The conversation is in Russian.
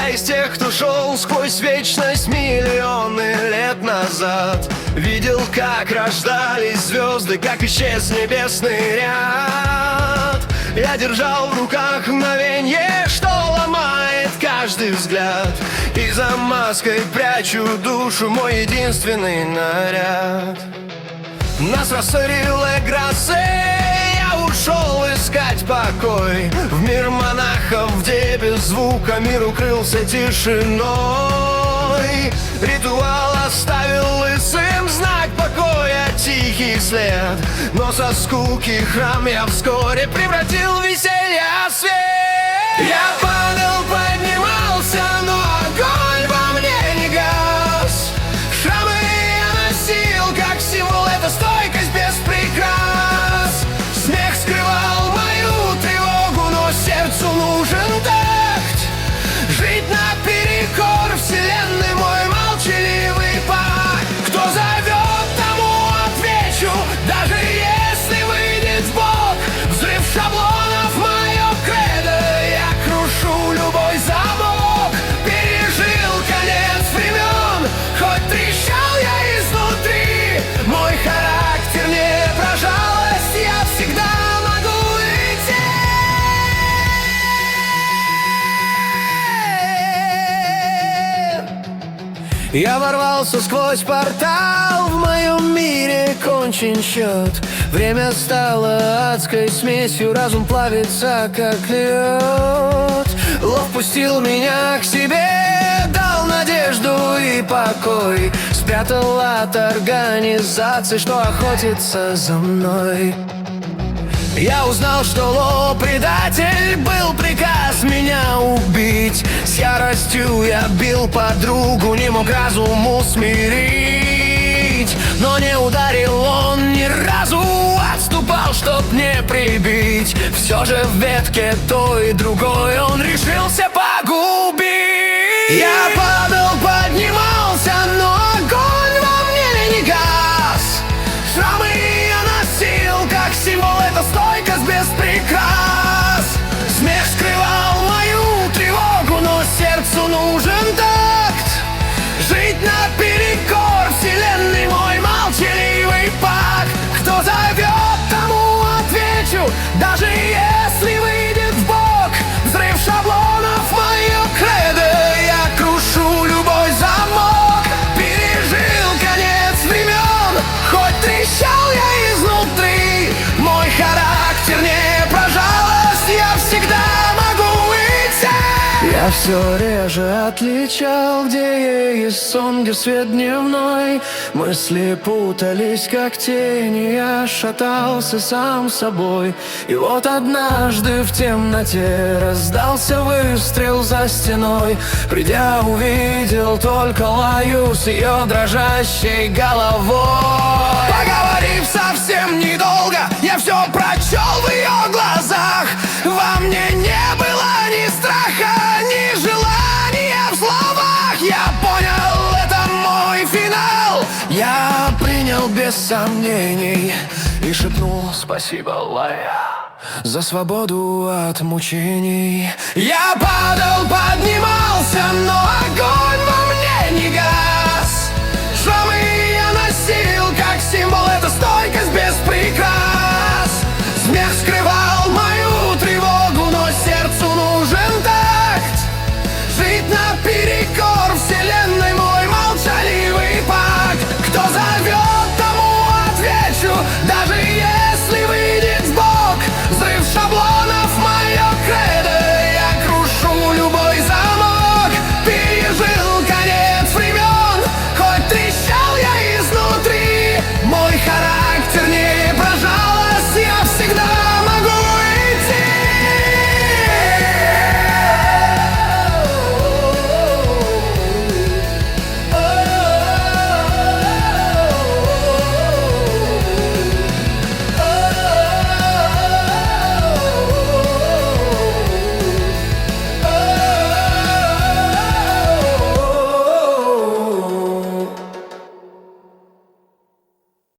Я из тех, кто шел сквозь вечность миллионы лет назад. Видел, как рождались звезды, как исчез небесный ряд. Я держал в руках мгновенье, что ломает каждый взгляд. И за маской прячу душу, мой единственный наряд. Нас рассорила грация, я ушел искать покой. В мир монахов, где без звука мир укрылся тишиной. Ритуал оставил лысым знак покоя, тихий след. Но со скуки храм я вскоре превратил в веселье свет. Я падал, поднимался, но огонь во мне не гас. Шрамы я носил как символ, это стойкость без прикрас. Смех скрывал мою тревогу, но сердцу нужен такт. Жить наперекор вселенной, мой молчаливый пак. Кто зовет, тому отвечу, даже если выйдет в бок. Взрыв шаблонов мое кредо, я крушу любой замок. Пережил конец времен, хоть трещал я изнутри. Мой характер не про жалость, я всегда могу идти. Я ворвался сквозь портал, в моем мире кончен счет. Время стало адской смесью, разум плавится как лед. Лов пустил меня к себе, дал надежду и покой. Спрятал от организации, что охотится за мной. Я узнал, что Ло предатель, был приказ меня убить. С яростью я бил подругу, не мог разум усмирить. Но не ударил он ни разу, отступал, чтоб не прибить. Все же в ветке той и другой он решился погубить. Я падал, поднимался, но огонь во мне не гас. Шрамы я носил как символ, это стойкость без прикрас. Смех скрывал мою тревогу, но сердцу нужен такт. Жить наперекор вселенной, мой молчаливый пак. Кто зовет, тому отвечу, даже если выйдет в бок. Взрыв шаблонов мое кредо, я крушу любой замок. Пережил конец времен, хоть трещал я изнутри. Мой характер не про жалость, я всегда могу идти. Я все реже отличал, где есть сон, где свет дневной. Мысли путались, как тени, я шатался сам собой. И вот однажды в темноте раздался выстрел за стеной. Придя, увидел только Лаю с ее дрожащей головой. Поговорив совсем недолго, я все прочел в ее глазах. Во мне не было ни страха, ни желания в словах. Я понял, это мой финал. Я принял без сомнений и шепнул спасибо, Лая, за свободу от мучений. Я падал, поднимался, но огонь во мне не гас. Шрамы я носил как символ, это стойкость без прикрас. Смех скрывал мою тревогу, но сердцу нужен такт. Жить наперекор